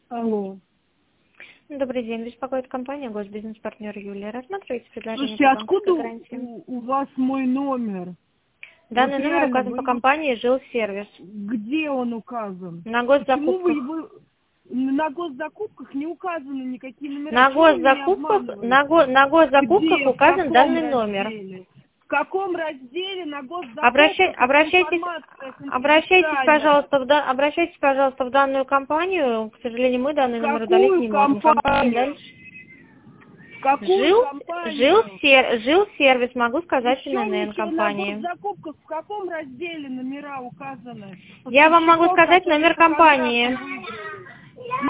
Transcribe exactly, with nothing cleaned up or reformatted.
Алло. Добрый день, беспокоит компания Госбизнес-партнер Юлия. Рассматриваете предложение Слушайте, по откуда банковской гарантии? у, у вас мой номер? Данный Вот номер реально, указан вы по его- компании «Жилсервис». Где он указан? На Почему вы госзакупках. его... На госзакупках не указаны никакие номера. На Чего вы меня госзакупках, на, обманываете? го- на госзакупках Где? В указан каком данный номер. разделе? В каком разделе на госзакупках? Обращай- Это обращайтесь, информация обращайтесь, конфиденциальная. пожалуйста, в, да- обращайтесь, пожалуйста, в данную компанию. К сожалению, мы данный В номер удалить какую не можем. Компания компанию? дальше. В какую Жил, жил, компанию? сер, жил сервис, могу сказать, Еще эн эн ничего на компании. госзакупках в каком разделе номера указаны? Я вам могу Поставщиков, сказать которые номер по контракту компании. выиграли.